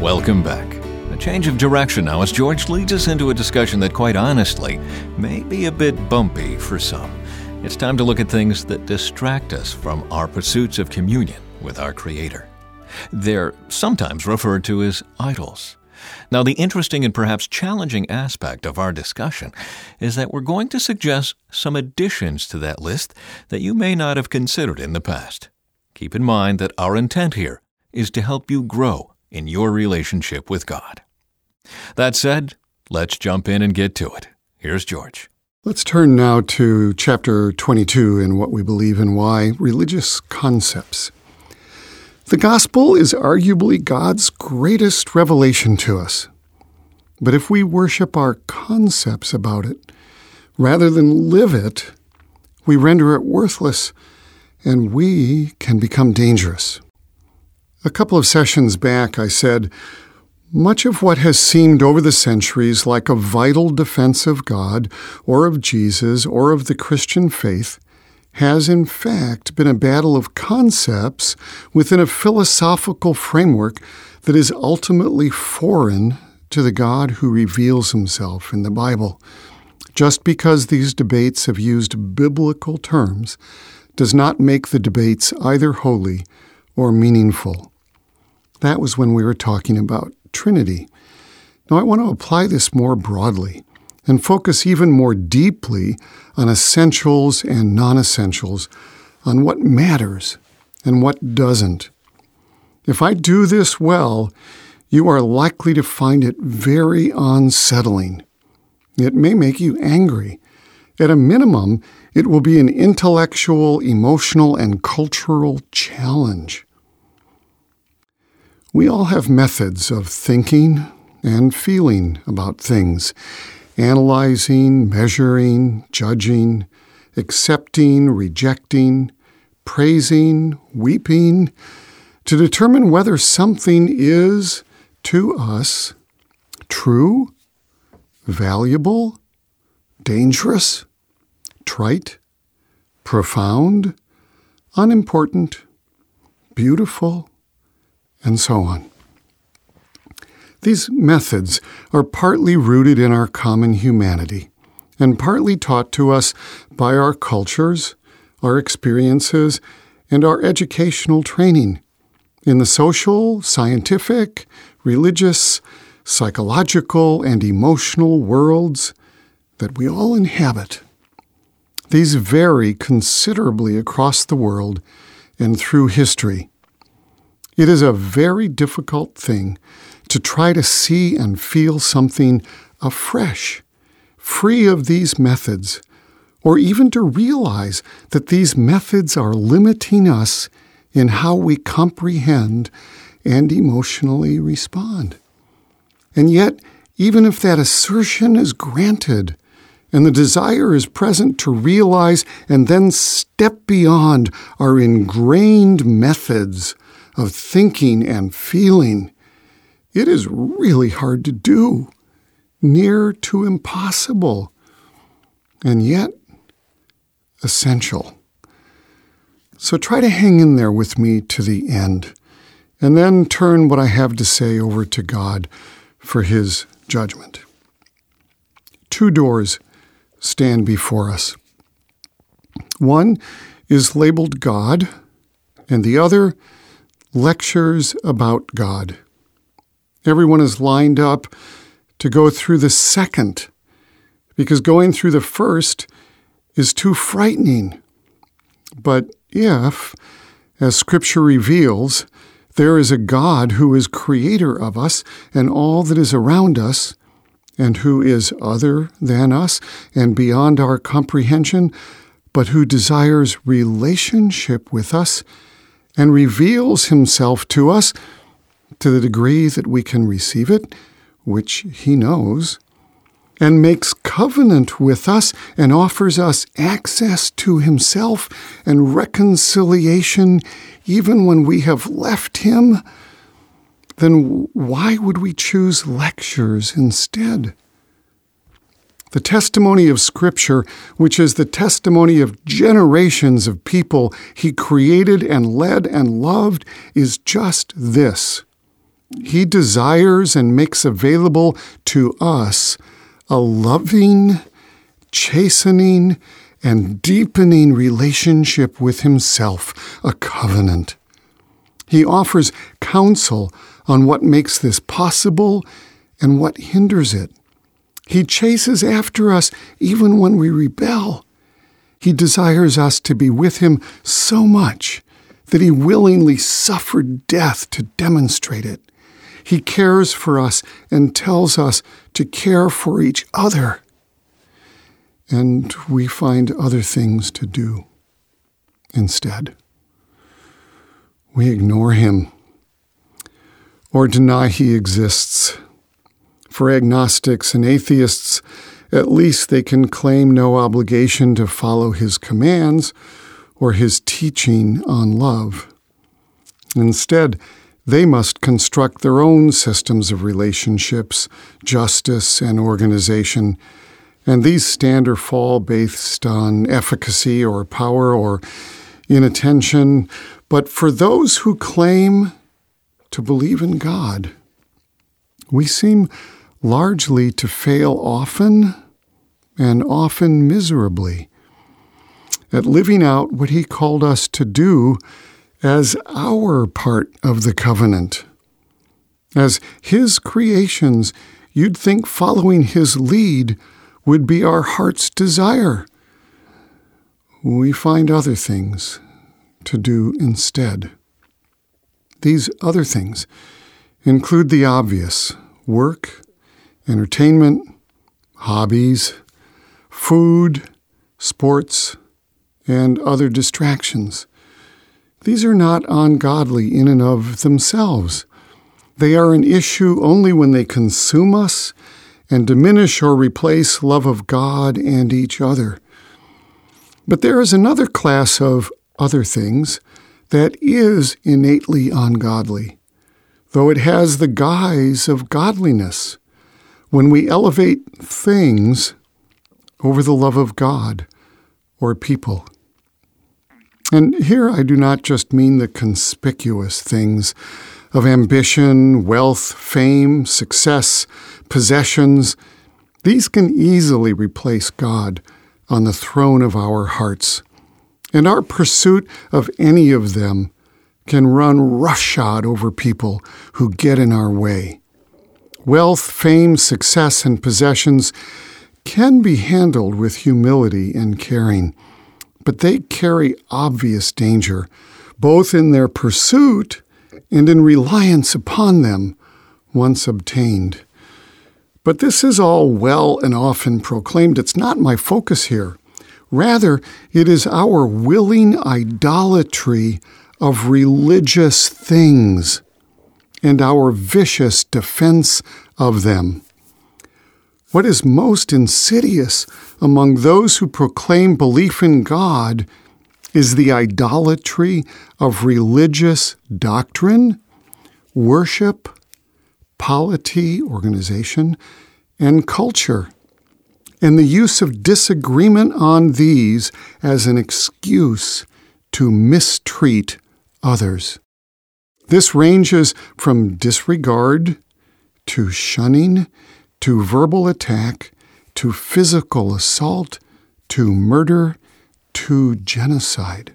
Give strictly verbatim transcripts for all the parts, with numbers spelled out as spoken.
Welcome back. A change of direction now as George leads us into a discussion that, quite honestly, may be a bit bumpy for some. It's time to look at things that distract us from our pursuits of communion with our Creator. They're sometimes referred to as idols. Now, the interesting and perhaps challenging aspect of our discussion is that we're going to suggest some additions to that list that you may not have considered in the past. Keep in mind that our intent here is to help you grow in your relationship with God. That said, let's jump in and get to it. Here's George. Let's turn now to chapter twenty-two in What We Believe and Why, Religious Concepts. The gospel is arguably God's greatest revelation to us. But if we worship our concepts about it, rather than live it, we render it worthless, and we can become dangerous. A couple of sessions back, I said, much of what has seemed over the centuries like a vital defense of God, or of Jesus, or of the Christian faith, has in fact been a battle of concepts within a philosophical framework that is ultimately foreign to the God who reveals himself in the Bible. Just because these debates have used biblical terms does not make the debates either holy or meaningful. That was when we were talking about Trinity. Now I want to apply this more broadly and focus even more deeply on essentials and non-essentials, on what matters and what doesn't. If I do this well, you are likely to find it very unsettling. It may make you angry. At a minimum, it will be an intellectual, emotional, and cultural challenge. We all have methods of thinking and feeling about things, analyzing, measuring, judging, accepting, rejecting, praising, weeping, to determine whether something is, to us, true, valuable, dangerous, trite, profound, unimportant, beautiful, and so on. These methods are partly rooted in our common humanity and partly taught to us by our cultures, our experiences, and our educational training in the social, scientific, religious, psychological, and emotional worlds that we all inhabit. These vary considerably across the world and through history. It is a very difficult thing to try to see and feel something afresh, free of these methods, or even to realize that these methods are limiting us in how we comprehend and emotionally respond. And yet, even if that assertion is granted, and the desire is present to realize and then step beyond our ingrained methods of thinking and feeling, it is really hard to do, near to impossible, and yet essential. So try to hang in there with me to the end, and then turn what I have to say over to God for his judgment. Two doors stand before us. One is labeled God, and the other, lectures about God. Everyone is lined up to go through the second, because going through the first is too frightening. But if, as Scripture reveals, there is a God who is creator of us and all that is around us, and who is other than us and beyond our comprehension, but who desires relationship with us and reveals himself to us to the degree that we can receive it, which he knows, and makes covenant with us and offers us access to himself and reconciliation even when we have left him, then why would we choose lectures instead? The testimony of Scripture, which is the testimony of generations of people he created and led and loved, is just this. He desires and makes available to us a loving, chastening, and deepening relationship with himself, a covenant. He offers counsel on what makes this possible and what hinders it. He chases after us even when we rebel. He desires us to be with him so much that he willingly suffered death to demonstrate it. He cares for us and tells us to care for each other. And we find other things to do instead. We ignore him or deny he exists. For agnostics and atheists, at least they can claim no obligation to follow his commands or his teaching on love. Instead, they must construct their own systems of relationships, justice, and organization, and these stand or fall based on efficacy or power or inattention. But for those who claim to believe in God, we seem largely to fail often and often miserably at living out what he called us to do as our part of the covenant. As his creations, you'd think following his lead would be our heart's desire. We find other things to do instead. These other things include the obvious: work, entertainment, hobbies, food, sports, and other distractions. These are not ungodly in and of themselves. They are an issue only when they consume us and diminish or replace love of God and each other. But there is another class of other things that is innately ungodly, though it has the guise of godliness, when we elevate things over the love of God or people. And here I do not just mean the conspicuous things of ambition, wealth, fame, success, possessions. These can easily replace God on the throne of our hearts, and our pursuit of any of them can run roughshod over people who get in our way. Wealth, fame, success, and possessions can be handled with humility and caring, but they carry obvious danger, both in their pursuit and in reliance upon them once obtained. But this is all well and often proclaimed. It's not my focus here. Rather, it is our willing idolatry of religious things and our vicious defense of them. What is most insidious among those who proclaim belief in God is the idolatry of religious doctrine, worship, polity, organization, and culture, and the use of disagreement on these as an excuse to mistreat others. This ranges from disregard to shunning, to verbal attack, to physical assault, to murder, to genocide,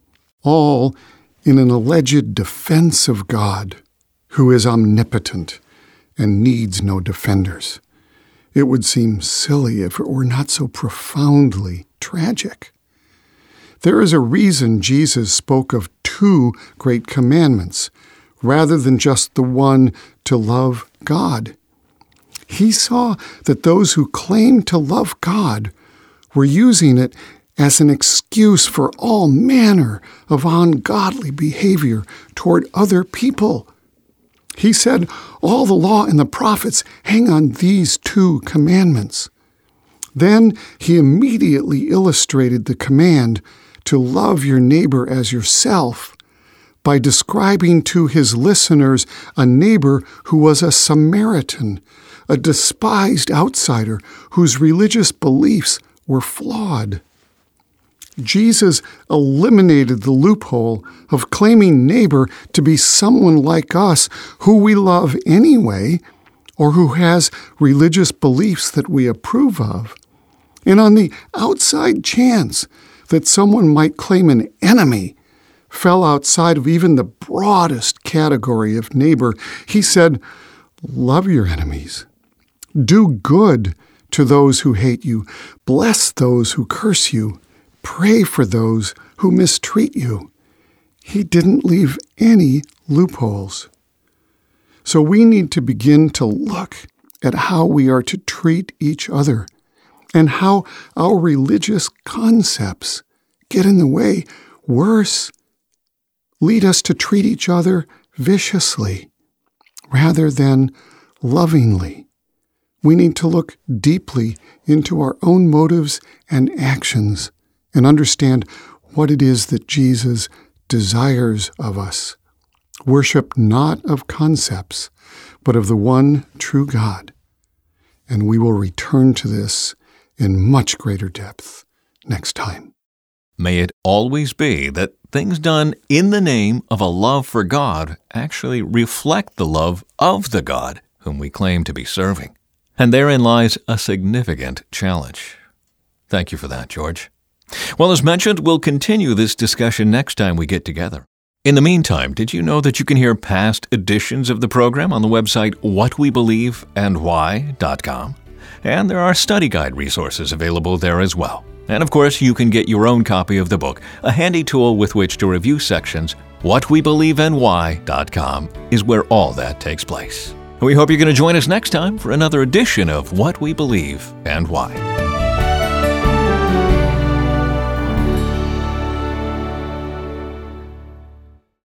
all in an alleged defense of God, who is omnipotent and needs no defenders. It would seem silly if it were not so profoundly tragic. There is a reason Jesus spoke of two great commandments, rather than just the one to love God. He saw that those who claimed to love God were using it as an excuse for all manner of ungodly behavior toward other people. He said, all the law and the prophets hang on these two commandments. Then he immediately illustrated the command to love your neighbor as yourself by describing to his listeners a neighbor who was a Samaritan, a despised outsider whose religious beliefs were flawed. Jesus eliminated the loophole of claiming neighbor to be someone like us who we love anyway, or who has religious beliefs that we approve of. And on the outside chance that someone might claim an enemy fell outside of even the broadest category of neighbor, he said, love your enemies. Do good to those who hate you. Bless those who curse you. Pray for those who mistreat you. He didn't leave any loopholes. So we need to begin to look at how we are to treat each other and how our religious concepts get in the way. Worse, lead us to treat each other viciously rather than lovingly. We need to look deeply into our own motives and actions and understand what it is that Jesus desires of us. Worship not of concepts, but of the one true God. And we will return to this in much greater depth next time. May it always be that things done in the name of a love for God actually reflect the love of the God whom we claim to be serving. And therein lies a significant challenge. Thank you for that, George. Well, as mentioned, we'll continue this discussion next time we get together. In the meantime, did you know that you can hear past editions of the program on the website what we believe and why dot com? And there are study guide resources available there as well. And of course, you can get your own copy of the book, a handy tool with which to review sections. what we believe and why dot com is where all that takes place. We hope you're going to join us next time for another edition of What We Believe and Why.